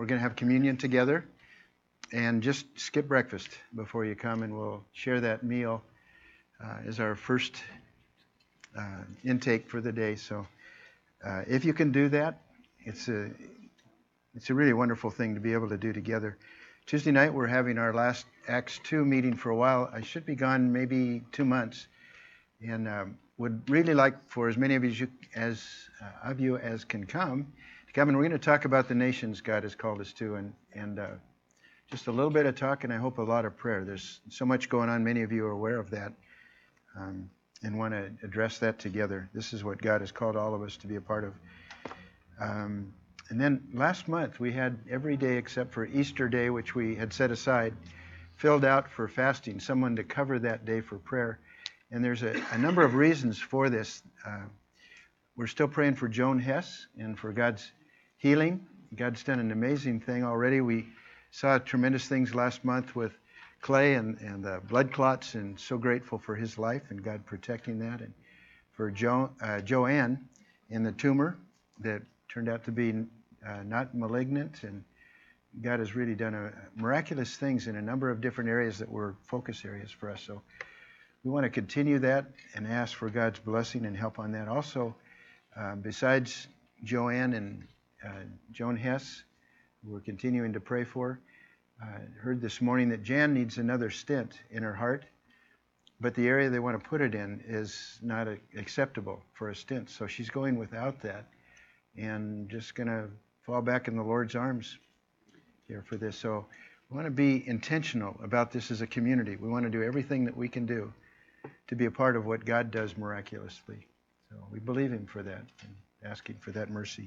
we're going to have communion together. And just skip breakfast before you come, and we'll share that meal as our first intake for the day. So if you can do that, it's a really wonderful thing to be able to do together. Tuesday night, we're having our last Acts 2 meeting for a while. I should be gone maybe 2 months, and would really like for as many of you as can come to come. And we're going to talk about the nations God has called us to, and just a little bit of talk, and I hope a lot of prayer. There's so much going on. Many of you are aware of that, and want to address that together. This is what God has called all of us to be a part of. And then last month, we had every day except for Easter Day, which we had set aside, filled out for fasting, someone to cover that day for prayer. And there's a number of reasons for this. We're still praying for Joan Hess and for God's healing. God's done an amazing thing already. We saw tremendous things last month with Clay and the blood clots, and so grateful for his life and God protecting that. And for Joanne and the tumor that turned out to be not malignant, and God has really done miraculous things in a number of different areas that were focus areas for us. So we want to continue that and ask for God's blessing and help on that. Also, besides Joanne and Joan Hess, we're continuing to pray for. Heard this morning that Jan needs another stent in her heart, but the area they want to put it in is not acceptable for a stent. So she's going without that and just going to fall back in the Lord's arms here for this. So we want to be intentional about this as a community. We want to do everything that we can do to be a part of what God does miraculously. So we believe Him for that and asking for that mercy.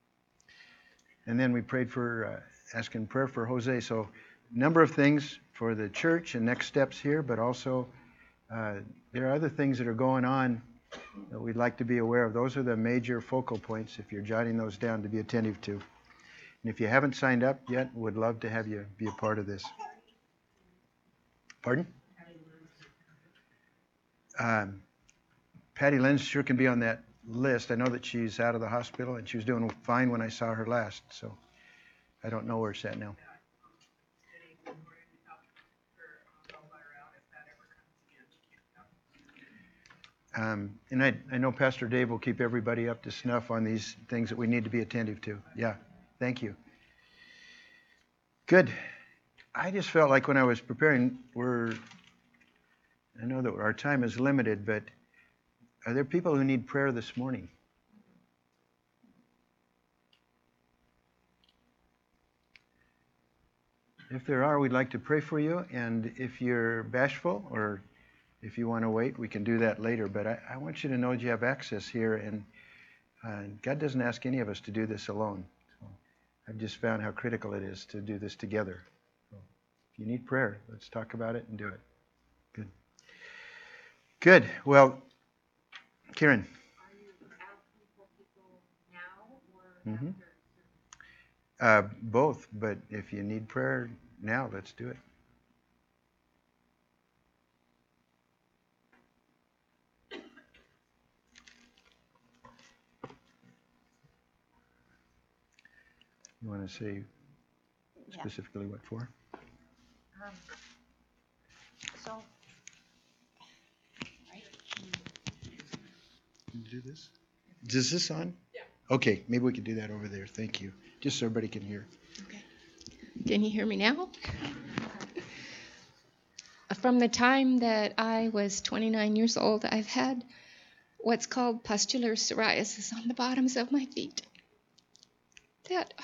And then we prayed for asking prayer for Jose. So a number of things for the church and next steps here, but also there are other things that are going on that we'd like to be aware of. Those are the major focal points, if you're jotting those down, to be attentive to. And if you haven't signed up yet, would love to have you be a part of this. Pardon? Patty Lynn sure can be on that list. I know that she's out of the hospital, and she was doing fine when I saw her last, so I don't know where it's at now. And I know Pastor Dave will keep everybody up to snuff on these things that we need to be attentive to. Yeah, thank you. Good. I just felt like when I was preparing, I know that our time is limited, but are there people who need prayer this morning? If there are, we'd like to pray for you. And if you're bashful or if you want to wait, we can do that later. But I want you to know that you have access here, and God doesn't ask any of us to do this alone. So I've just found how critical it is to do this together. So if you need prayer, let's talk about it and do it. Good. Good. Well, Karen. Are you asking for people now or after? Both, but if you need prayer now, let's do it. You want to say specifically what for? So, Can you do this? Is this on? Yeah. Okay, maybe we could do that over there. Thank you. Just so everybody can hear. Okay. Can you hear me now? From the time that I was 29 years old, I've had what's called pustular psoriasis on the bottoms of my feet. That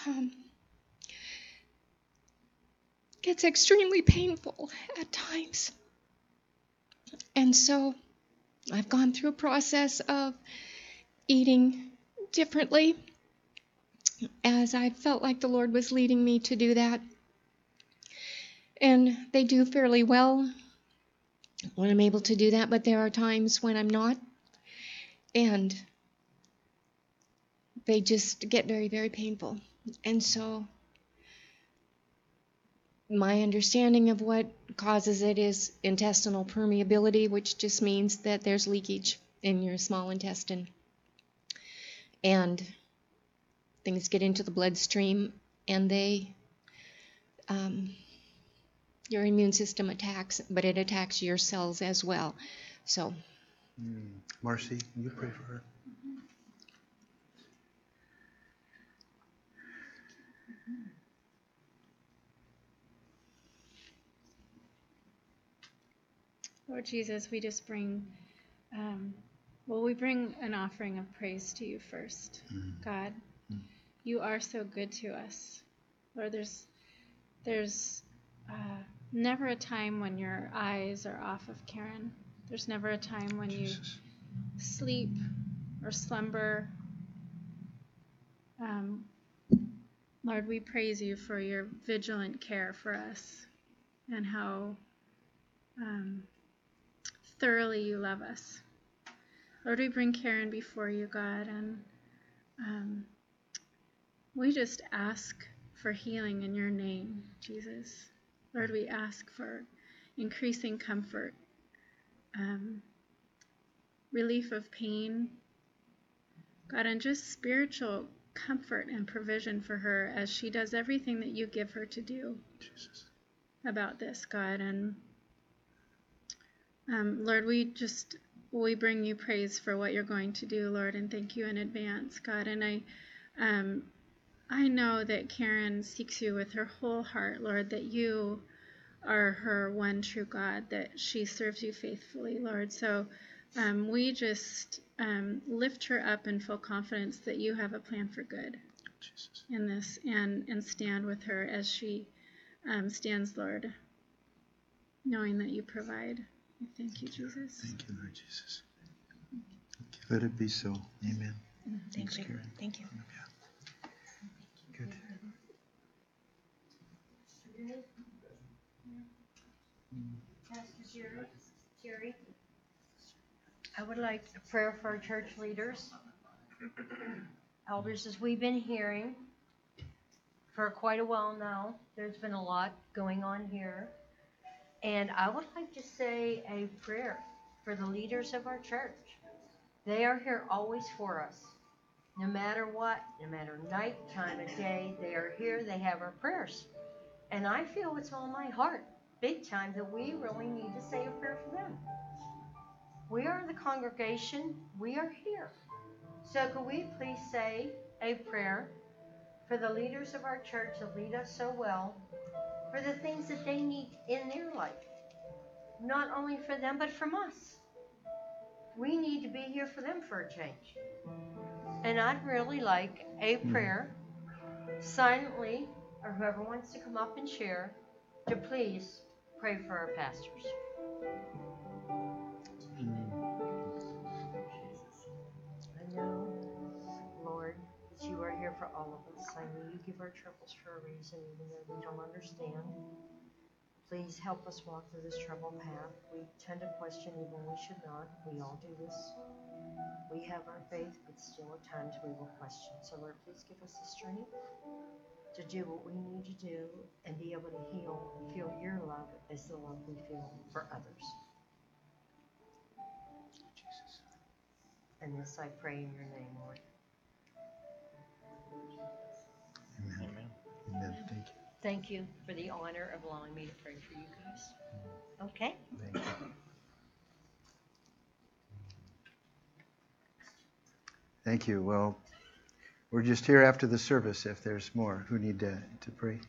gets extremely painful at times. And so I've gone through a process of eating differently as I felt like the Lord was leading me to do that. And they do fairly well when I'm able to do that, but there are times when I'm not. And they just get very, very painful. And so my understanding of what causes it is intestinal permeability, which just means that there's leakage in your small intestine. And things get into the bloodstream and they your immune system attacks, but it attacks your cells as well. So, Marcy, will you pray for her? Lord Jesus, we just bring, we bring an offering of praise to you first. God, you are so good to us. Lord, there's never a time when your eyes are off of Karen. There's never a time when you sleep or slumber. Lord, we praise you for your vigilant care for us and how thoroughly you love us. Lord, we bring Karen before you, God, and we just ask for healing in your name, Jesus. Lord, we ask for increasing comfort, relief of pain, God, and just spiritual comfort and provision for her as she does everything that you give her to do about this, God. And Lord, we bring you praise for what you're going to do, Lord, and thank you in advance, God. And I know that Karen seeks you with her whole heart, Lord, that you are her one true God, that she serves you faithfully, Lord. So we just lift her up in full confidence that you have a plan for good in this, and stand with her as she stands, Lord, knowing that you provide. Thank you, Jesus. Thank you, Lord Jesus. Let it be so. Amen. Thank you. Karen. Thank you. Good. Pastor Jerry, I would like a prayer for our church leaders, elders, as we've been hearing for quite a while now. There's been a lot going on here. And I would like to say a prayer for the leaders of our church. They are here always for us. No matter what, no matter night, time of day, they are here. They have our prayers. And I feel it's on my heart, big time, that we really need to say a prayer for them. We are the congregation. We are here. So could we please say a prayer for the leaders of our church that lead us so well, for the things that they need in their life, not only for them, but from us. We need to be here for them for a change. And I'd really like a prayer, silently, or whoever wants to come up and share, to please pray for our pastors. I know, Lord, that you are here for all of us. I know you give our troubles for a reason, even though we don't understand. Please help us walk through this troubled path. We tend to question even when we should not. We all do this. We have our faith, but still at times we will question. So Lord, please give us the strength to do what we need to do and be able to heal and feel your love as the love we feel for others. Jesus. And this I pray in your name, Lord. Amen. Amen. Thank you. Thank you for the honor of allowing me to pray for you guys. Okay? Thank you. Thank you. Well, we're just here after the service if there's more who need to pray.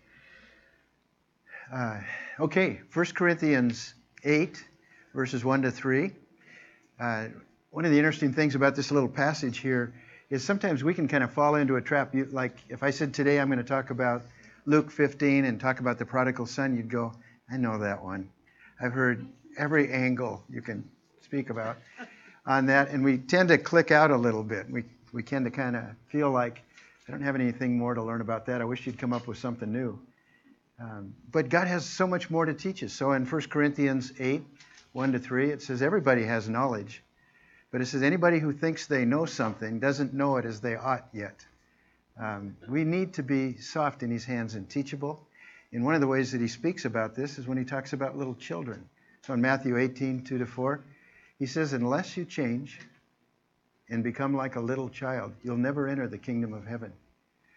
Okay, 1 Corinthians 8, verses 1 to 3. One of the interesting things about this little passage here is sometimes we can kind of fall into a trap. Like if I said today I'm going to talk about Luke 15 and talk about the prodigal son, you'd go, I know that one. I've heard every angle you can speak about on that, and we tend to click out a little bit. We tend to kind of feel like, I don't have anything more to learn about that. I wish you'd come up with something new. But God has so much more to teach us. So in 1 Corinthians 8, 1 to 3, it says, everybody has knowledge. But it says, anybody who thinks they know something doesn't know it as they ought yet. We need to be soft in his hands and teachable. And one of the ways that he speaks about this is when he talks about little children. So in Matthew 18, 2 to 4, he says, unless you change and become like a little child, you'll never enter the kingdom of heaven.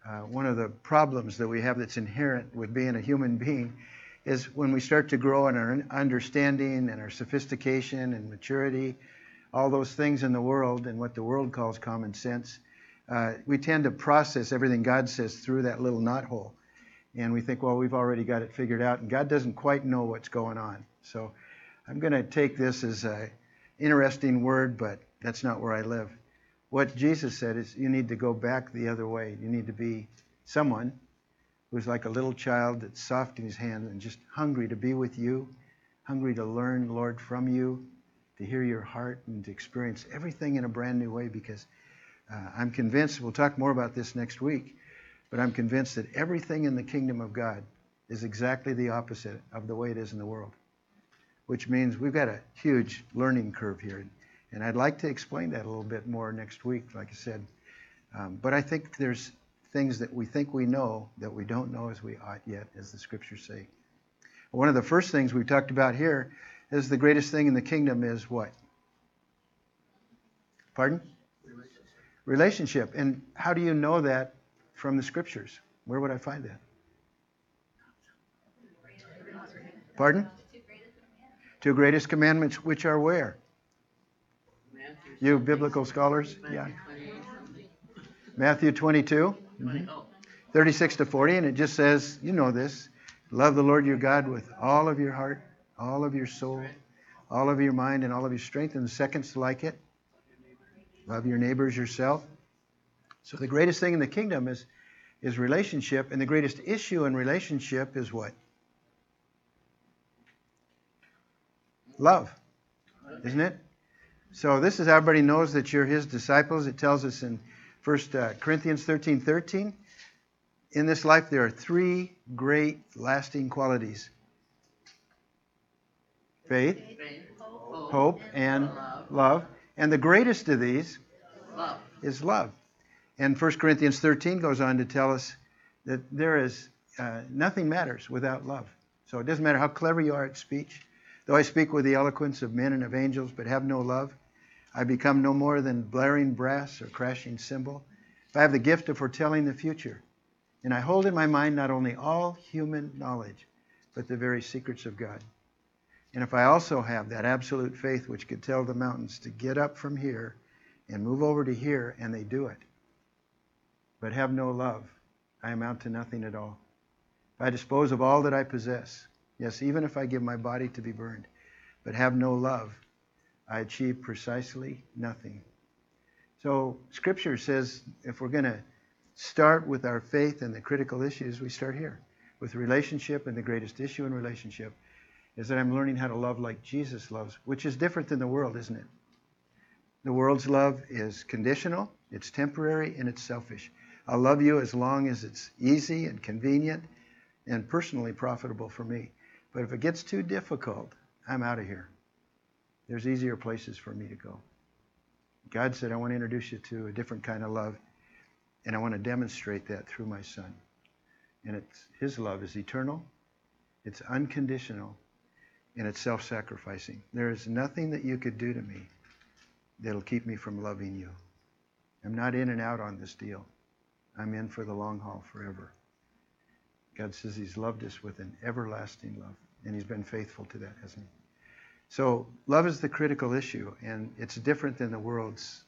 one of the problems that we have that's inherent with being a human being is when we start to grow in our understanding and our sophistication and maturity, all those things in the world and what the world calls common sense, we tend to process everything God says through that little knothole. And we think, well, we've already got it figured out, and God doesn't quite know what's going on. So I'm going to take this as an interesting word, but that's not where I live. What Jesus said is you need to go back the other way. You need to be someone who's like a little child that's soft in his hand and just hungry to be with you, hungry to learn, Lord, from you, to hear your heart and to experience everything in a brand new way, because I'm convinced, we'll talk more about this next week, but I'm convinced that everything in the kingdom of God is exactly the opposite of the way it is in the world, which means we've got a huge learning curve here. And I'd like to explain that a little bit more next week, like I said. But I think there's things that we think we know that we don't know as we ought yet, as the scriptures say. One of the first things we talked about here is the greatest thing in the kingdom is what? Pardon? Relationship. And how do you know that from the scriptures? Where would I find that? Pardon? Two greatest commandments, which are where? You biblical scholars? Yeah. Matthew 22, 36 to 40, and it just says, you know this, love the Lord your God with all of your heart, all of your soul, all of your mind, and all of your strength. And the second's like it, love your neighbor as yourself. So the greatest thing in the kingdom is relationship, and the greatest issue in relationship is what? Love, isn't it? So this is how everybody knows that you're his disciples. It tells us in 1 Corinthians 13:13, in this life there are three great lasting qualities: faith, hope, and love. And the greatest of these is love. And 1 Corinthians 13 goes on to tell us that there is nothing matters without love. So it doesn't matter how clever you are at speech. Though I speak with the eloquence of men and of angels, but have no love, I become no more than blaring brass or crashing cymbal. If I have the gift of foretelling the future, and I hold in my mind not only all human knowledge, but the very secrets of God. And if I also have that absolute faith which could tell the mountains to get up from here and move over to here, and they do it, but have no love, I amount to nothing at all. If I dispose of all that I possess, yes, even if I give my body to be burned, but have no love, I achieve precisely nothing. So Scripture says if we're going to start with our faith and the critical issues, we start here with relationship, and the greatest issue in relationship is that I'm learning how to love like Jesus loves, which is different than the world, isn't it? The world's love is conditional, it's temporary, and it's selfish. I'll love you as long as it's easy and convenient and personally profitable for me. But if it gets too difficult, I'm out of here. There's easier places for me to go. God said, I want to introduce you to a different kind of love, and I want to demonstrate that through my Son. And his love is eternal, it's unconditional, and it's self-sacrificing. There is nothing that you could do to me that'll keep me from loving you. I'm not in and out on this deal. I'm in for the long haul forever. God says he's loved us with an everlasting love, and he's been faithful to that, hasn't he? So love is the critical issue, and it's different than the world's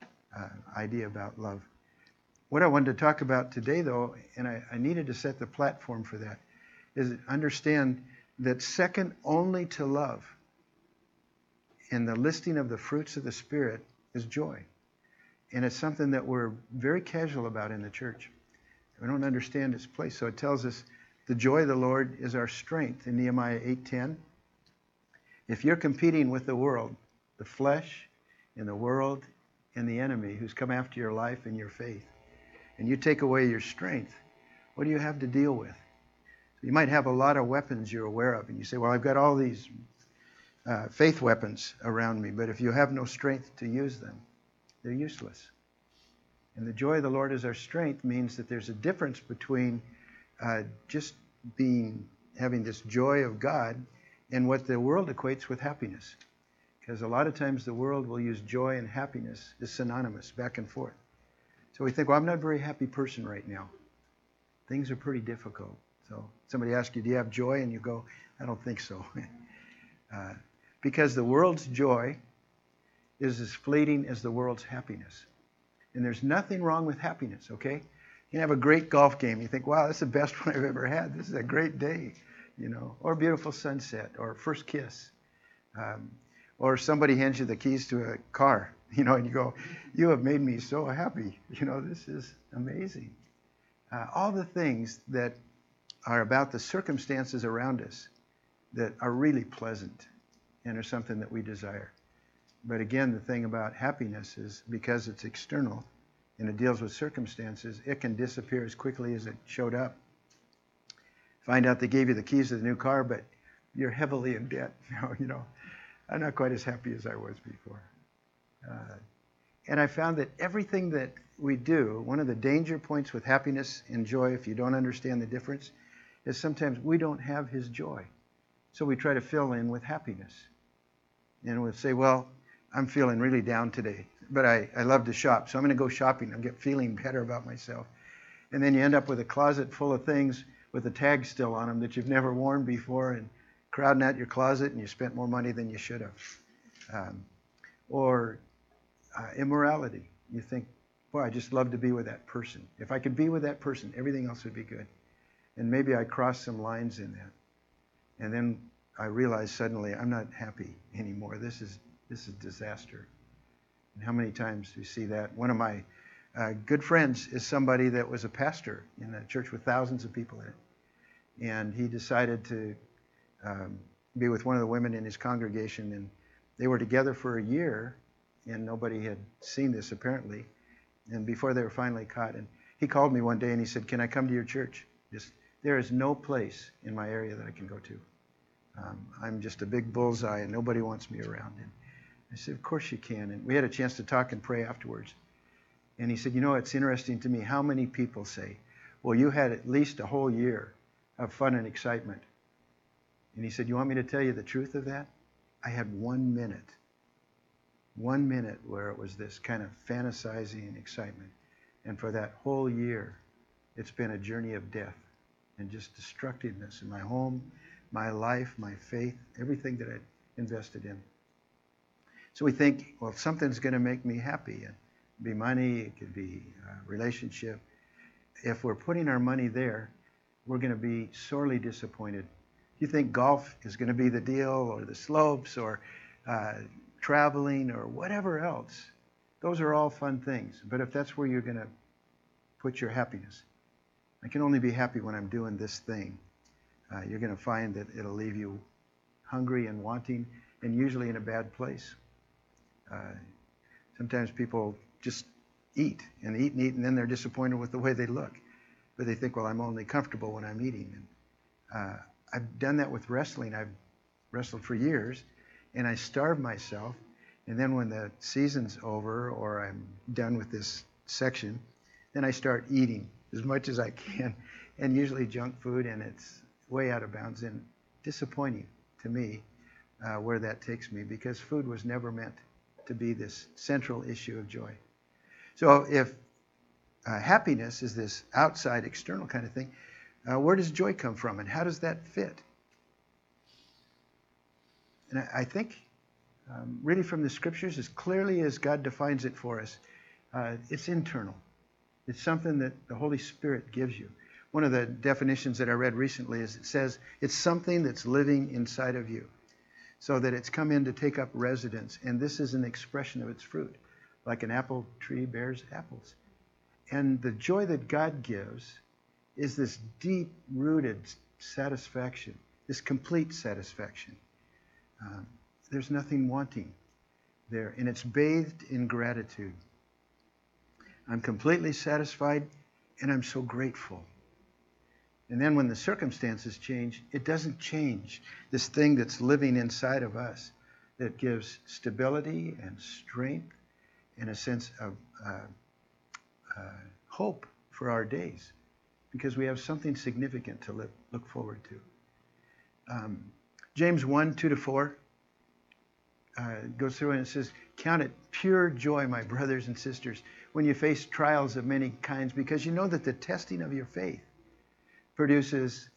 idea about love. What I wanted to talk about today, though, and I needed to set the platform for that, is understand that second only to love in the listing of the fruits of the Spirit is joy. And it's something that we're very casual about in the church. We don't understand its place. So it tells us the joy of the Lord is our strength in Nehemiah 8:10. If you're competing with the world, the flesh and the world and the enemy who's come after your life and your faith, and you take away your strength, what do you have to deal with? You might have a lot of weapons you're aware of, and you say, well, I've got all these faith weapons around me, but if you have no strength to use them, they're useless. And the joy of the Lord is our strength means that there's a difference between just having this joy of God and what the world equates with happiness. Because a lot of times the world will use joy and happiness as synonymous, back and forth. So we think, well, I'm not a very happy person right now. things are pretty difficult. So somebody asks you, do you have joy? And you go, I don't think so. Because the world's joy is as fleeting as the world's happiness. And there's nothing wrong with happiness, okay? You can have a great golf game. You think, wow, that's the best one I've ever had. This is a great day, or a beautiful sunset, or first kiss. Or somebody hands you the keys to a car, and you go, you have made me so happy. This is amazing. All the things that are about the circumstances around us that are really pleasant and are something that we desire. But again, the thing about happiness is because it's external and it deals with circumstances, it can disappear as quickly as it showed up. Find out they gave you the keys to the new car, but you're heavily in debt. I'm not quite as happy as I was before. And I found that everything that we do, one of the danger points with happiness and joy, if you don't understand the difference, is sometimes we don't have His joy. So we try to fill in with happiness. And we'll say, well, I'm feeling really down today, but I love to shop, so I'm going to go shopping. I'll get feeling better about myself. And then you end up with a closet full of things with the tags still on them that you've never worn before, and crowding out your closet, and you spent more money than you should have. Or immorality. You think, boy, I just love to be with that person. If I could be with that person, everything else would be good. And maybe I crossed some lines in that. And then I realized suddenly I'm not happy anymore. This is disaster. And how many times do you see that? One of my good friends is somebody that was a pastor in a church with thousands of people in it. And he decided to be with one of the women in his congregation, and they were together for a year, and nobody had seen this apparently. And before they were finally caught, and he called me one day and he said, "Can I come to your church? There is no place in my area that I can go to. I'm just a big bullseye and nobody wants me around." And I said, "Of course you can." And we had a chance to talk and pray afterwards. And he said, "It's interesting to me how many people say, well, you had at least a whole year of fun and excitement." And he said, "You want me to tell you the truth of that? I had 1 minute. 1 minute where it was this kind of fantasizing excitement. And for that whole year, it's been a journey of death and just destructiveness in my home, my life, my faith, everything that I'd invested in." So we think, well, something's going to make me happy. It could be money, it could be a relationship. If we're putting our money there, we're going to be sorely disappointed. You think golf is going to be the deal, or the slopes, or traveling, or whatever else. Those are all fun things. But if that's where you're going to put your happiness, I can only be happy when I'm doing this thing. You're going to find that it'll leave you hungry and wanting, and usually in a bad place. Sometimes people just eat, and and then they're disappointed with the way they look. But they think, well, I'm only comfortable when I'm eating. And I've done that with wrestling. I've wrestled for years, and I starve myself. And then when the season's over, or I'm done with this section, then I start eating as much as I can, and usually junk food, and it's way out of bounds and disappointing to me where that takes me, because food was never meant to be this central issue of joy. So if happiness is this outside, external kind of thing, where does joy come from, and how does that fit? And I think really from the scriptures, as clearly as God defines it for us, it's internal. It's something that the Holy Spirit gives you. One of the definitions that I read recently is it says it's something that's living inside of you, so that it's come in to take up residence, and this is an expression of its fruit, like an apple tree bears apples. And the joy that God gives is this deep-rooted satisfaction, this complete satisfaction. There's nothing wanting there, and it's bathed in gratitude. I'm completely satisfied, and I'm so grateful. And then when the circumstances change, it doesn't change this thing that's living inside of us that gives stability and strength and a sense of hope for our days, because we have something significant to look forward to. James 1:2-4 goes through and it says, "Count it pure joy, my brothers and sisters, when you face trials of many kinds, because you know that the testing of your faith produces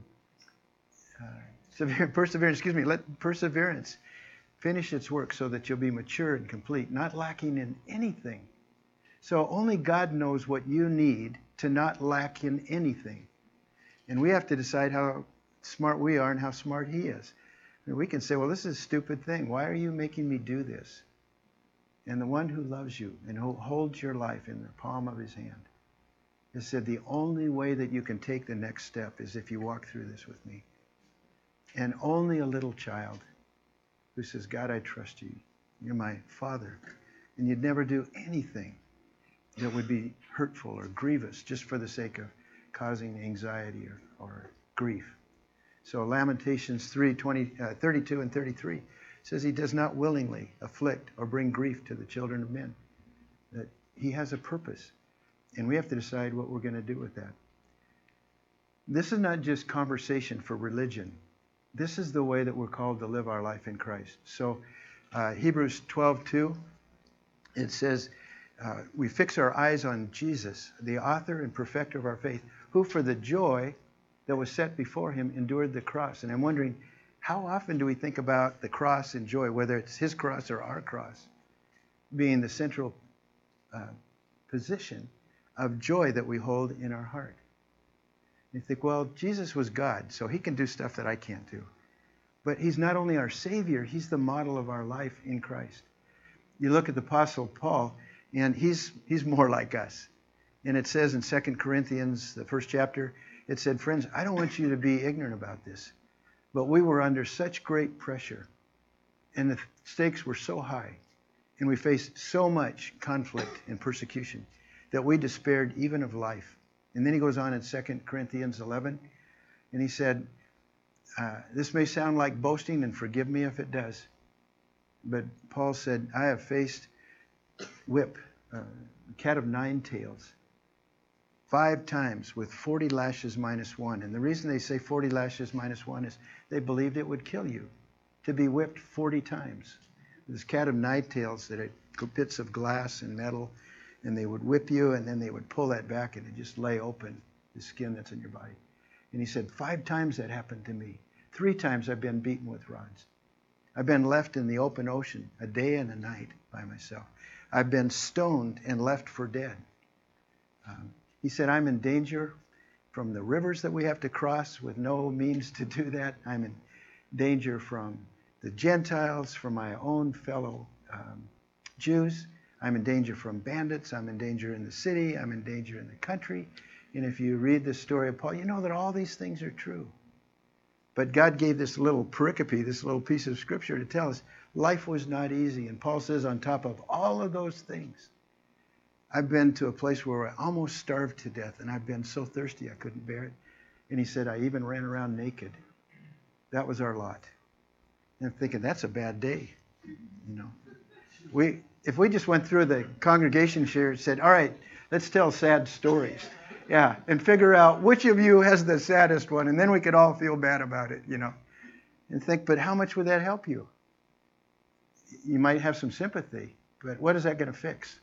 perseverance. Let perseverance finish its work so that you'll be mature and complete, not lacking in anything. So only God knows what you need to not lack in anything. And we have to decide how smart we are and how smart He is. And we can say, well, this is a stupid thing. Why are you making me do this? And the one who loves you and who holds your life in the palm of His hand has said the only way that you can take the next step is if you walk through this with me. And only a little child who says, God, I trust you. You're my Father. And you'd never do anything that would be hurtful or grievous just for the sake of causing anxiety or grief. So Lamentations 32 and 33 says He does not willingly afflict or bring grief to the children of men. That He has a purpose. And we have to decide what we're going to do with that. This is not just conversation for religion. This is the way that we're called to live our life in Christ. So Hebrews 12:2, it says, we fix our eyes on Jesus, the author and perfecter of our faith, who for the joy that was set before Him endured the cross. And I'm wondering, how often do we think about the cross and joy, whether it's His cross or our cross, being the central position of joy that we hold in our heart? You think, well, Jesus was God, so He can do stuff that I can't do. But He's not only our Savior, He's the model of our life in Christ. You look at the Apostle Paul, and he's more like us. And it says in 2 Corinthians, the first chapter, it said, friends, I don't want you to be ignorant about this, but we were under such great pressure, and the stakes were so high, and we faced so much conflict and persecution that we despaired even of life. And then he goes on in 2 Corinthians 11, and he said, this may sound like boasting, and forgive me if it does, but Paul said, I have faced whip, a cat of 9 tails, 5 times with 40 lashes minus 1. And the reason they say 40 lashes minus 1 is they believed it would kill you to be whipped 40 times. This cat of 9 tails that had bits of glass and metal, and they would whip you, and then they would pull that back, and it just lay open, the skin that's in your body. And he said, 5 times that happened to me. 3 times I've been beaten with rods. I've been left in the open ocean a day and a night by myself. I've been stoned and left for dead. He said, I'm in danger from the rivers that we have to cross with no means to do that. I'm in danger from the Gentiles, from my own fellow Jews. I'm in danger from bandits. I'm in danger in the city. I'm in danger in the country. And if you read the story of Paul, you know that all these things are true. But God gave this little pericope, this little piece of scripture to tell us life was not easy. And Paul says, on top of all of those things, I've been to a place where I almost starved to death, and I've been so thirsty I couldn't bear it. And he said, I even ran around naked. That was our lot. And I'm thinking, that's a bad day. You know, if we just went through the congregation share and said, all right, let's tell sad stories. Yeah, and figure out which of you has the saddest one, and then we could all feel bad about it, you know. And think, but how much would that help you? You might have some sympathy, but what is that going to fix?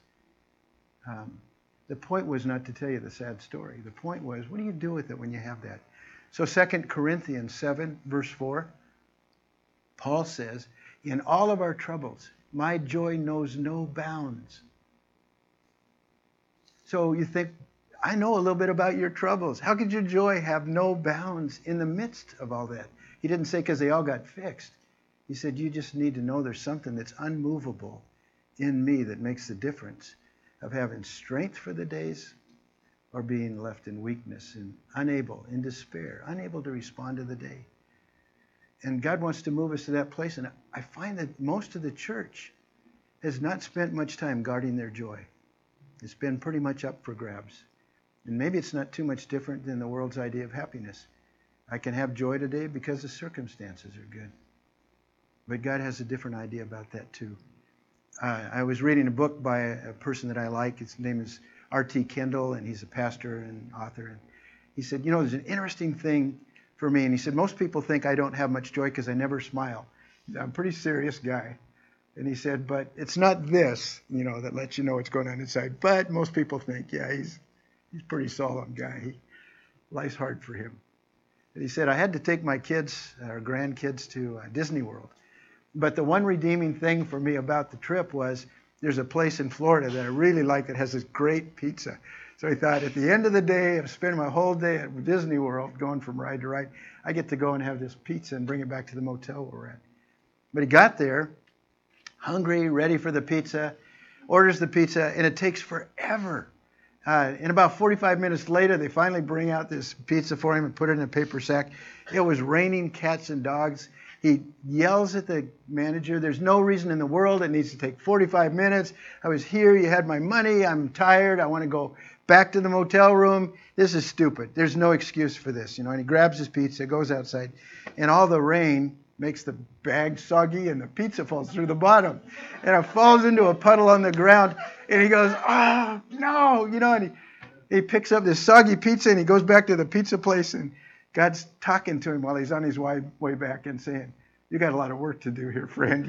The point was not to tell you the sad story. The point was, what do you do with it when you have that? So 2 Corinthians 7, verse 4, Paul says, in all of our troubles, my joy knows no bounds. So you think, I know a little bit about your troubles. How could your joy have no bounds in the midst of all that? He didn't say because they all got fixed. He said, you just need to know there's something that's unmovable in me that makes the difference of having strength for the days or being left in weakness and unable, in despair, unable to respond to the day. And God wants to move us to that place. And I find that most of the church has not spent much time guarding their joy. It's been pretty much up for grabs. And maybe it's not too much different than the world's idea of happiness. I can have joy today because the circumstances are good. But God has a different idea about that too. I was reading a book by a person that I like. His name is R.T. Kendall, and he's a pastor and author. And he said, you know, there's an interesting thing for me. And he said, most people think I don't have much joy because I never smile. I'm a pretty serious guy. And he said, but it's not this, you know, that lets you know what's going on inside. But most people think, yeah, he's a pretty solemn guy. life's hard for him. And he said, I had to take my kids, our grandkids, to Disney World. But the one redeeming thing for me about the trip was there's a place in Florida that I really like that has this great pizza. So he thought, at the end of the day of spending my whole day at Disney World, going from ride to ride, I get to go and have this pizza and bring it back to the motel where we're at. But he got there, hungry, ready for the pizza, orders the pizza, and it takes forever. And about 45 minutes later, they finally bring out this pizza for him and put it in a paper sack. It was raining cats and dogs. He yells at the manager, there's no reason in the world it needs to take 45 minutes. I was here, you had my money, I'm tired, I want to go back to the motel room. This is stupid. There's no excuse for this. And he grabs his pizza, goes outside, and all the rain makes the bag soggy and the pizza falls through the bottom. And it falls into a puddle on the ground. And he goes, oh, no, and he picks up this soggy pizza and he goes back to the pizza place, and God's talking to him while he's on his way back and saying, you got a lot of work to do here, friend,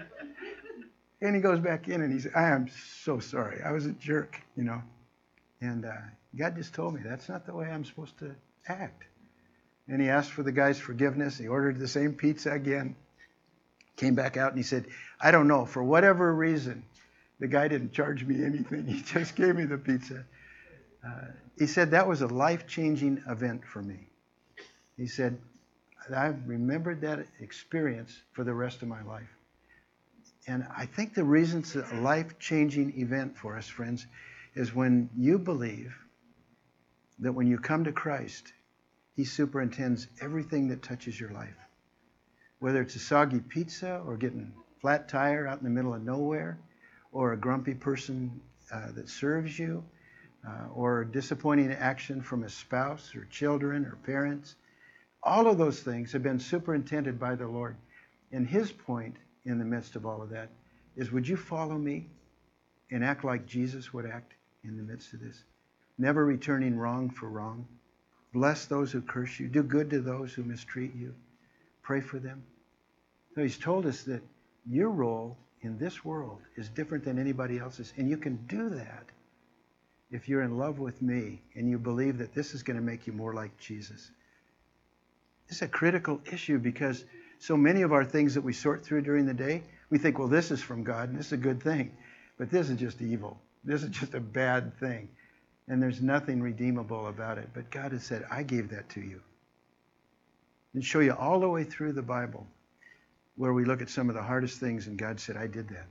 And he goes back in and he says, I am so sorry. I was a jerk, And God just told me that's not the way I'm supposed to act. And he asked for the guy's forgiveness. He ordered the same pizza again. Came back out and he said, I don't know, for whatever reason, the guy didn't charge me anything. He just gave me the pizza. He said that was a life-changing event for me. He said, I've remembered that experience for the rest of my life. And I think the reason it's a life-changing event for us, friends, is when you believe that when you come to Christ, he superintends everything that touches your life. Whether it's a soggy pizza or getting a flat tire out in the middle of nowhere, or a grumpy person that serves you, or disappointing action from a spouse or children or parents. All of those things have been superintended by the Lord. And his point in the midst of all of that is, would you follow me and act like Jesus would act in the midst of this? Never returning wrong for wrong. Bless those who curse you. Do good to those who mistreat you. Pray for them. So he's told us that your role in this world is different than anybody else's. And you can do that if you're in love with me and you believe that this is going to make you more like Jesus. It's a critical issue because so many of our things that we sort through during the day, we think, well, this is from God and this is a good thing. But this is just evil. This is just a bad thing. And there's nothing redeemable about it. But God has said, I gave that to you. And show you all the way through the Bible where we look at some of the hardest things and God said, I did that.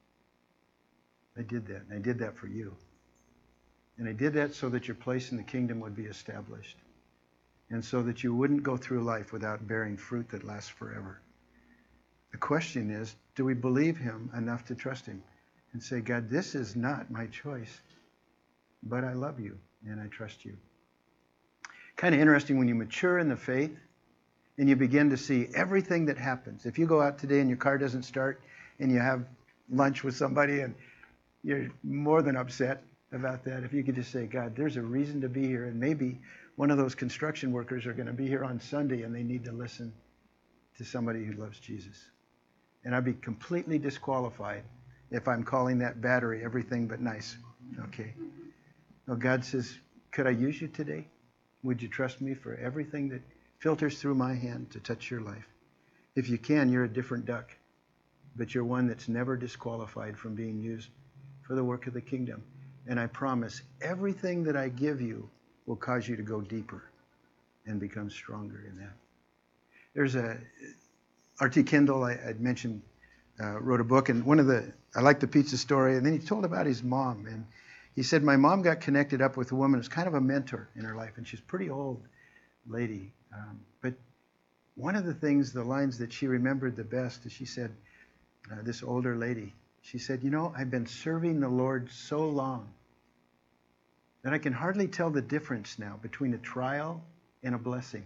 I did that. And I did that for you. And I did that so that your place in the kingdom would be established. And so that you wouldn't go through life without bearing fruit that lasts forever. The question is, do we believe him enough to trust him? And say, God, this is not my choice. But I love you and I trust you. Kind of interesting when you mature in the faith and you begin to see everything that happens. If you go out today and your car doesn't start and you have lunch with somebody and you're more than upset about that, if you could just say, God, there's a reason to be here, and maybe one of those construction workers are going to be here on Sunday and they need to listen to somebody who loves Jesus. And I'd be completely disqualified if I'm calling that battery everything but nice. Okay. Well, God says, could I use you today? Would you trust me for everything that filters through my hand to touch your life? If you can, you're a different duck, but you're one that's never disqualified from being used for the work of the kingdom. And I promise everything that I give you will cause you to go deeper and become stronger in that. There's R.T. Kendall, I'd mentioned, wrote a book, and I like the pizza story, and then he told about his mom, and he said, my mom got connected up with a woman who's kind of a mentor in her life, and she's a pretty old lady. But one of the lines that she remembered the best is she said, this older lady, she said, I've been serving the Lord so long that I can hardly tell the difference now between a trial and a blessing.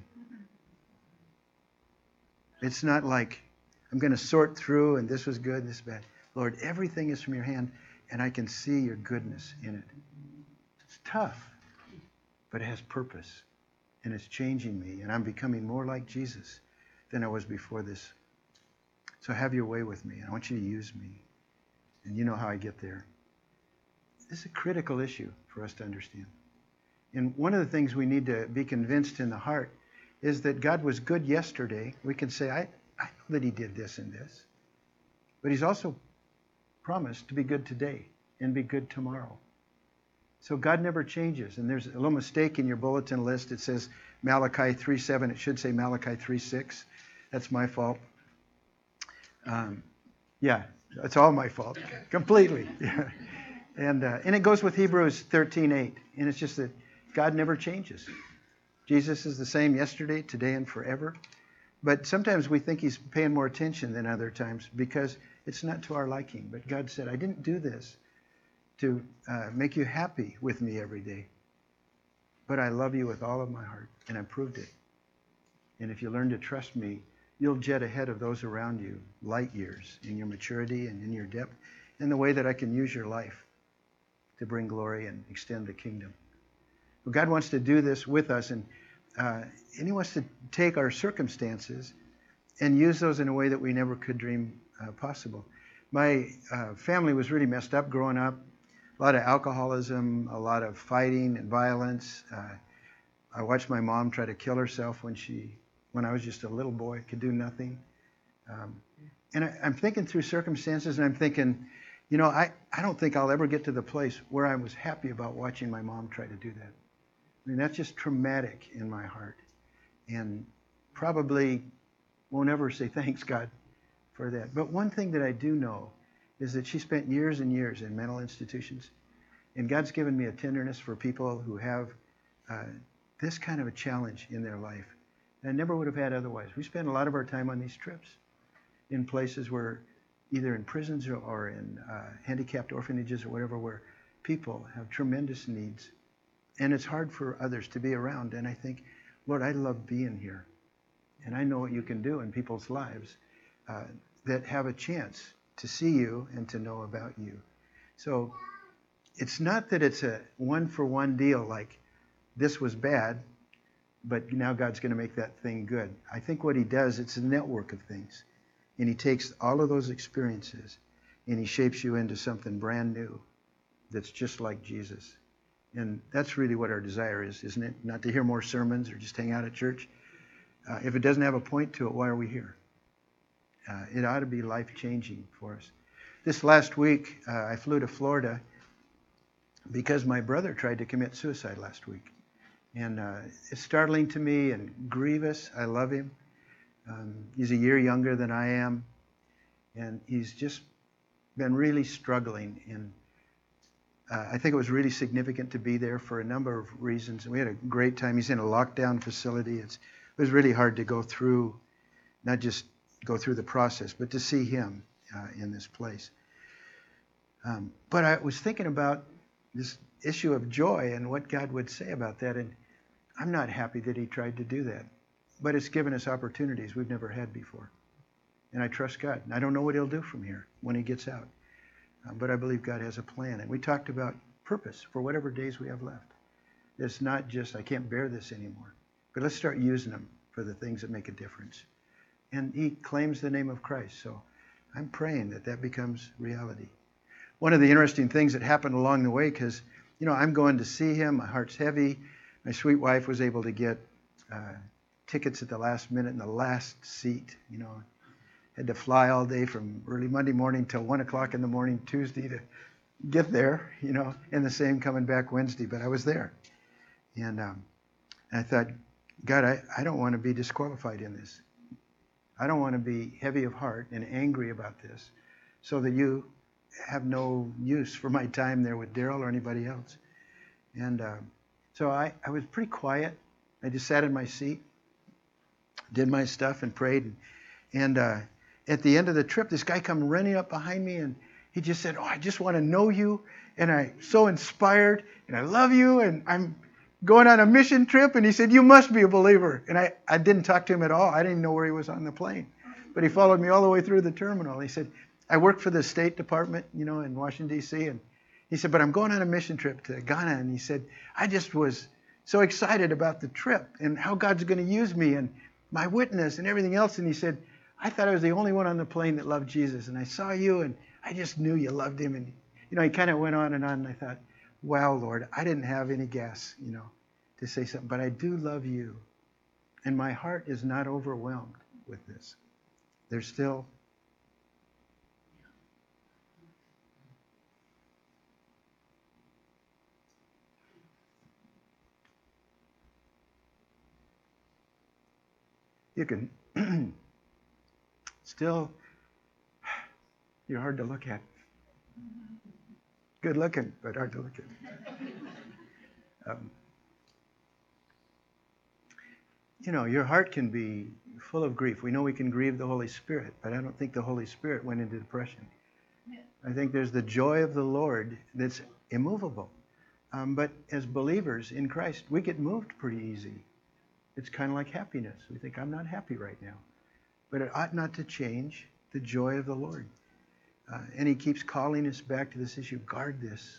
It's not like I'm going to sort through and this was good, this is bad. Lord, everything is from your hand, and I can see your goodness in it. It's tough, but it has purpose, and it's changing me, and I'm becoming more like Jesus than I was before this. So have your way with me. I want you to use me, and you know how I get there. This is a critical issue for us to understand. And one of the things we need to be convinced in the heart is that God was good yesterday. We can say, I know that he did this and this. But he's also promised to be good today and be good tomorrow. So God never changes. And there's a little mistake in your bulletin list. It says Malachi 3:7. It should say Malachi 3:6. That's my fault. Yeah, that's all my fault. Completely. Yeah. And it goes with Hebrews 13:8. And it's just that God never changes. Jesus is the same yesterday, today, and forever. But sometimes we think he's paying more attention than other times because it's not to our liking. But God said, I didn't do this to make you happy with me every day. But I love you with all of my heart, and I proved it. And if you learn to trust me, you'll jet ahead of those around you light years in your maturity and in your depth, and the way that I can use your life to bring glory and extend the kingdom. Well, God wants to do this with us, and he wants to take our circumstances and use those in a way that we never could dream possible. My family was really messed up growing up. A lot of alcoholism, a lot of fighting and violence. I watched my mom try to kill herself when I was just a little boy, could do nothing. And I'm thinking through circumstances, and I'm thinking, I don't think I'll ever get to the place where I was happy about watching my mom try to do that. I mean, that's just traumatic in my heart. And probably won't ever say thanks, God, for that. But one thing that I do know is that she spent years and years in mental institutions. And God's given me a tenderness for people who have this kind of a challenge in their life that I never would have had otherwise. We spend a lot of our time on these trips in places where, either in prisons or in handicapped orphanages or whatever, where people have tremendous needs. And it's hard for others to be around. And I think, Lord, I love being here. And I know what you can do in people's lives that have a chance to see you and to know about you. So it's not that it's a one-for-one deal, like this was bad, but now God's going to make that thing good. I think what he does, it's a network of things. And he takes all of those experiences and he shapes you into something brand new that's just like Jesus. And that's really what our desire is, isn't it? Not to hear more sermons or just hang out at church. If it doesn't have a point to it, why are we here? It ought to be life-changing for us. This last week, I flew to Florida because my brother tried to commit suicide last week. And it's startling to me and grievous. I love him. He's a year younger than I am. And he's just been really struggling. And I think it was really significant to be there for a number of reasons. And we had a great time. He's in a lockdown facility. It was really hard to go through, not just go through the process, but to see him in this place. But I was thinking about this issue of joy and what God would say about that. And I'm not happy that he tried to do that. But it's given us opportunities we've never had before. And I trust God. And I don't know what he'll do from here when he gets out. But I believe God has a plan. And we talked about purpose for whatever days we have left. It's not just, I can't bear this anymore. But let's start using them for the things that make a difference. And he claims the name of Christ. So I'm praying that that becomes reality. One of the interesting things that happened along the way, because, I'm going to see him. My heart's heavy. My sweet wife was able to get tickets at the last minute in the last seat. Had to fly all day from early Monday morning till 1 o'clock in the morning Tuesday to get there, and the same coming back Wednesday. But I was there. And I thought, God, I don't want to be disqualified in this. I don't want to be heavy of heart and angry about this so that you have no use for my time there with Daryl or anybody else. And so I was pretty quiet. I just sat in my seat, did my stuff and prayed. And at the end of the trip, this guy come running up behind me and he just said, I just want to know you. And I'm so inspired and I love you and I'm going on a mission trip. And he said, you must be a believer. And I didn't talk to him at all. I didn't even know where he was on the plane. But he followed me all the way through the terminal. He said, I work for the State Department, in Washington, D.C. And he said, but I'm going on a mission trip to Ghana. And he said, I just was so excited about the trip and how God's going to use me and my witness and everything else. And he said, I thought I was the only one on the plane that loved Jesus. And I saw you and I just knew you loved him. And, he kind of went on. And I thought, wow, Lord, I didn't have any gas, to say something, but I do love you. And my heart is not overwhelmed with this. There's still you can still, you're hard to look at. Good looking, but hard to look at. Your heart can be full of grief. We know we can grieve the Holy Spirit, but I don't think the Holy Spirit went into depression. I think there's the joy of the Lord that's immovable. But as believers in Christ, we get moved pretty easy. It's kind of like happiness. We think, I'm not happy right now. But it ought not to change the joy of the Lord. And he keeps calling us back to this issue, guard this.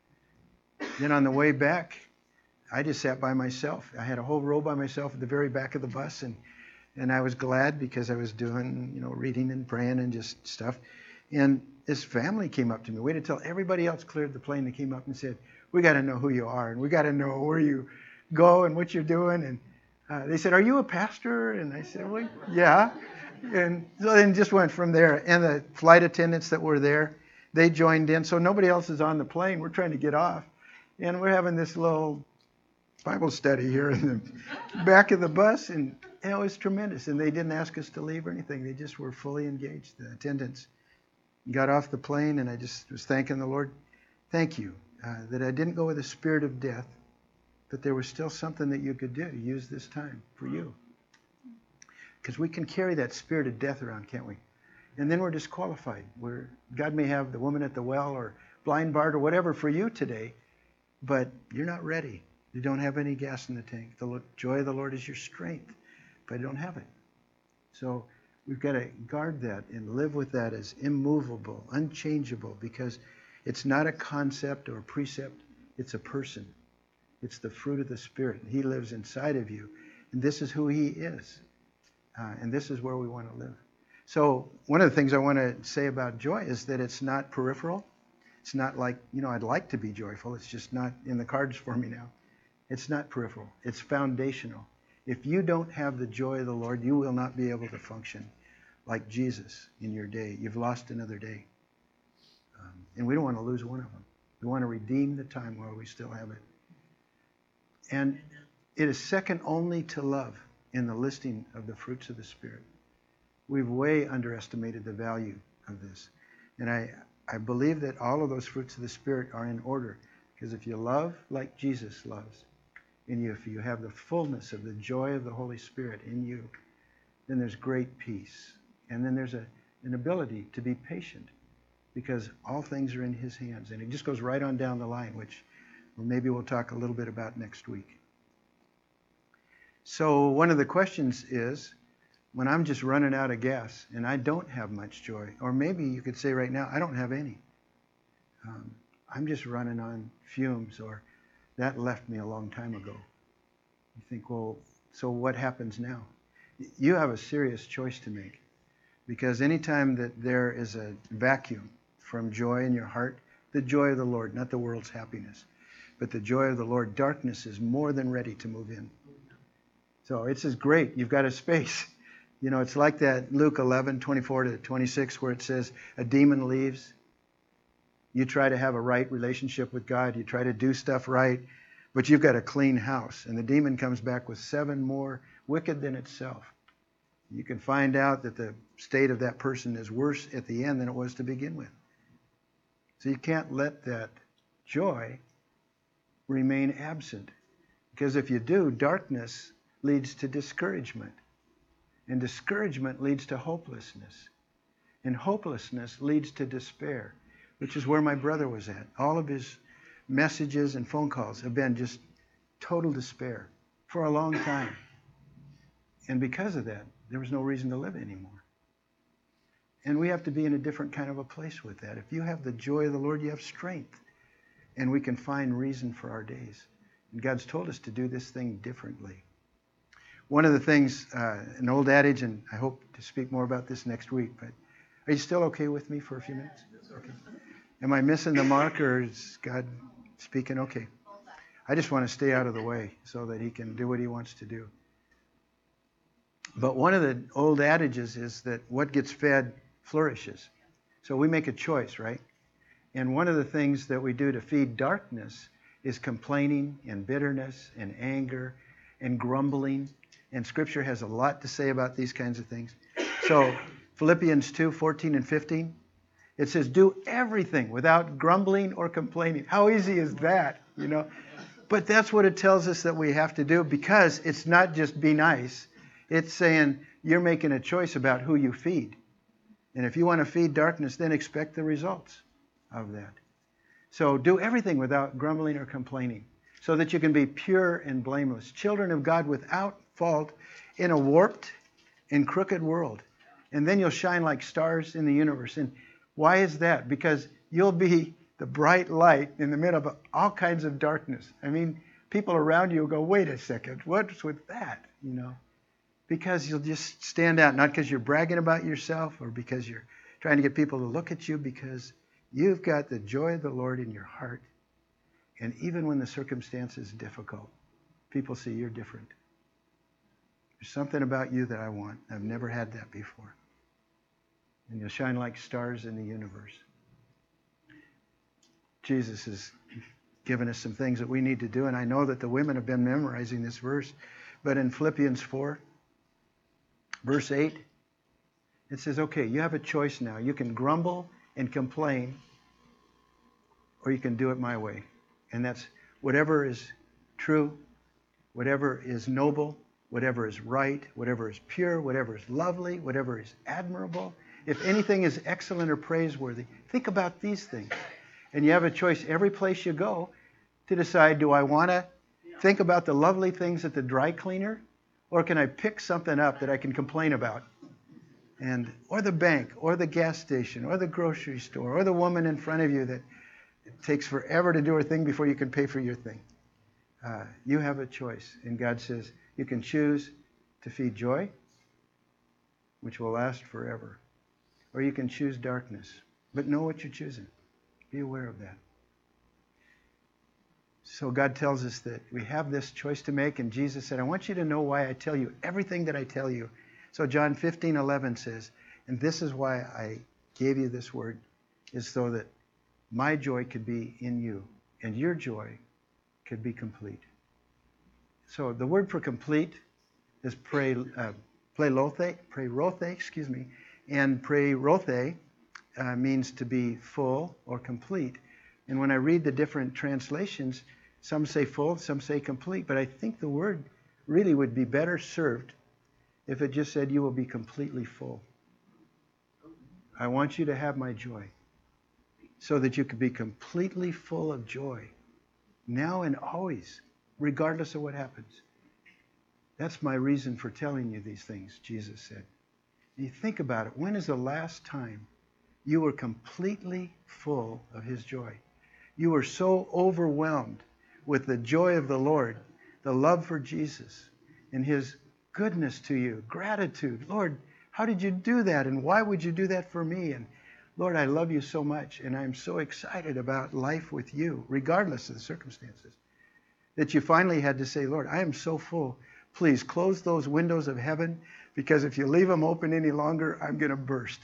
Then on the way back, I just sat by myself. I had a whole row by myself at the very back of the bus, and I was glad because I was doing, reading and praying and just stuff. And this family came up to me, waited till everybody else cleared the plane. They came up and said, we got to know who you are, and we got to know where you go and what you're doing. And they said, are you a pastor? And I said, well, yeah. And so then just went from there. And the flight attendants that were there, they joined in. So nobody else is on the plane. We're trying to get off. And we're having this little Bible study here in the back of the bus. And it was tremendous. And they didn't ask us to leave or anything. They just were fully engaged. The attendants got off the plane, and I just was thanking the Lord. Thank you that I didn't go with a spirit of death, but there was still something that you could do. Use this time for you. Because we can carry that spirit of death around, can't we? And then we're disqualified. God may have the woman at the well or blind Bart or whatever for you today, but you're not ready. You don't have any gas in the tank. The joy of the Lord is your strength, but I don't have it. So we've got to guard that and live with that as immovable, unchangeable, because it's not a concept or a precept. It's a person. It's the fruit of the Spirit. He lives inside of you, and this is who He is. And this is where we want to live. So one of the things I want to say about joy is that it's not peripheral. It's not like, I'd like to be joyful. It's just not in the cards for me now. It's not peripheral. It's foundational. If you don't have the joy of the Lord, you will not be able to function like Jesus in your day. You've lost another day. And we don't want to lose one of them. We want to redeem the time while we still have it. And it is second only to love in the listing of the fruits of the Spirit. We've way underestimated the value of this. And I believe that all of those fruits of the Spirit are in order. Because if you love like Jesus loves, and if you have the fullness of the joy of the Holy Spirit in you, then there's great peace. And then there's an ability to be patient, because all things are in His hands. And it just goes right on down the line, which maybe we'll talk a little bit about next week. So one of the questions is, when I'm just running out of gas and I don't have much joy, or maybe you could say right now, I don't have any. I'm just running on fumes, or that left me a long time ago. You think, well, so what happens now? You have a serious choice to make, because anytime that there is a vacuum from joy in your heart, the joy of the Lord, not the world's happiness, but the joy of the Lord, darkness is more than ready to move in. So it's just great. You've got a space. It's like that Luke 11:24-26, where it says a demon leaves. You try to have a right relationship with God. You try to do stuff right, but you've got a clean house. And the demon comes back with 7 more wicked than itself. You can find out that the state of that person is worse at the end than it was to begin with. So you can't let that joy remain absent. Because if you do, darkness leads to discouragement. And discouragement leads to hopelessness. And hopelessness leads to despair, which is where my brother was at. All of his messages and phone calls have been just total despair for a long time. And because of that, there was no reason to live anymore. And we have to be in a different kind of a place with that. If you have the joy of the Lord, you have strength. And we can find reason for our days. And God's told us to do this thing differently. One of the things, an old adage, and I hope to speak more about this next week, but are you still okay with me for a few minutes? Okay. Am I missing the mark, or is God speaking? Okay. I just want to stay out of the way so that he can do what he wants to do. But one of the old adages is that what gets fed flourishes. So we make a choice, right? And one of the things that we do to feed darkness is complaining and bitterness and anger and grumbling. And Scripture has a lot to say about these kinds of things. So Philippians 2:14 and 15, it says, do everything without grumbling or complaining. How easy is that, you know? But that's what it tells us that we have to do, because it's not just be nice. It's saying you're making a choice about who you feed. And if you want to feed darkness, then expect the results of that. So do everything without grumbling or complaining, so that you can be pure and blameless, children of God without fault in a warped and crooked world. And then you'll shine like stars in the universe. And why is that? Because you'll be the bright light in the middle of all kinds of darkness. I mean, people around you will go, wait a second, what's with that? You know, because you'll just stand out, not because you're bragging about yourself or because you're trying to get people to look at you, because you've got the joy of the Lord in your heart. And even when the circumstance is difficult, people see you're different. There's something about you that I want. I've never had that before. And you'll shine like stars in the universe. Jesus has given us some things that we need to do, and I know that the women have been memorizing this verse. But in Philippians 4, verse 8, it says, okay, you have a choice now. You can grumble and complain, or you can do it my way. And that's whatever is true, whatever is noble, whatever is right, whatever is pure, whatever is lovely, whatever is admirable. If anything is excellent or praiseworthy, think about these things. And you have a choice every place you go to decide, do I want to think about the lovely things at the dry cleaner, or can I pick something up that I can complain about? Or the bank, or the gas station, or the grocery store, or the woman in front of you that it takes forever to do her thing before you can pay for your thing. You have a choice. And God says you can choose to feed joy, which will last forever. Or you can choose darkness. But know what you're choosing. Be aware of that. So God tells us that we have this choice to make. And Jesus said, I want you to know why I tell you everything that I tell you. So John 15:11 says, and this is why I gave you this word, is so that my joy could be in you and your joy could be complete. So the word for complete is prerothe, and prerothe means to be full or complete. And when I read the different translations, some say full, some say complete, but I think the word really would be better served if it just said you will be completely full. I want you to have my joy so that you can be completely full of joy now and always, regardless of what happens. That's my reason for telling you these things, Jesus said. And you think about it. When is the last time you were completely full of his joy? You were so overwhelmed with the joy of the Lord, the love for Jesus, and his goodness to you, gratitude. Lord, how did you do that? And why would you do that for me? And Lord, I love you so much, and I'm so excited about life with you, regardless of the circumstances, that you finally had to say, Lord, I am so full. Please close those windows of heaven, because if you leave them open any longer, I'm going to burst.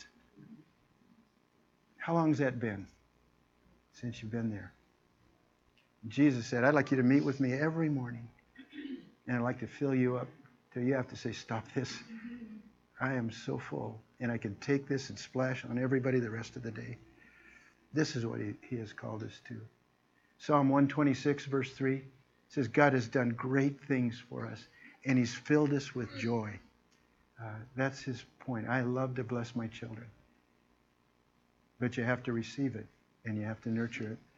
How long has that been since you've been there? Jesus said, I'd like you to meet with me every morning, and I'd like to fill you up till you have to say, stop this. I am so full, and I can take this and splash on everybody the rest of the day. This is what he has called us to. Psalm 126, verse 3 says, God has done great things for us, and he's filled us with joy. That's his point. I love to bless my children. But you have to receive it, and you have to nurture it.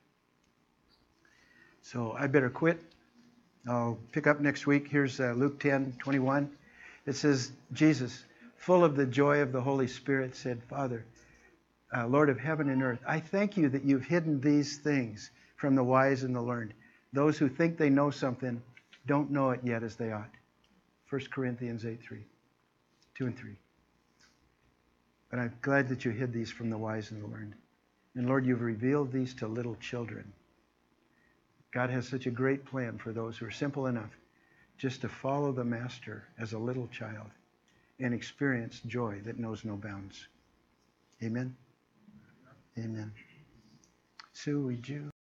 So I better quit. I'll pick up next week. Here's Luke 10:21. It says, Jesus, full of the joy of the Holy Spirit, said, Father, Lord of heaven and earth, I thank you that you've hidden these things from the wise and the learned. Those who think they know something don't know it yet as they ought. 1 Corinthians 8:3, 2 and 3. But I'm glad that you hid these from the wise and the learned. And Lord, you've revealed these to little children. God has such a great plan for those who are simple enough just to follow the Master as a little child and experience joy that knows no bounds. Amen? Amen. Sue, would you?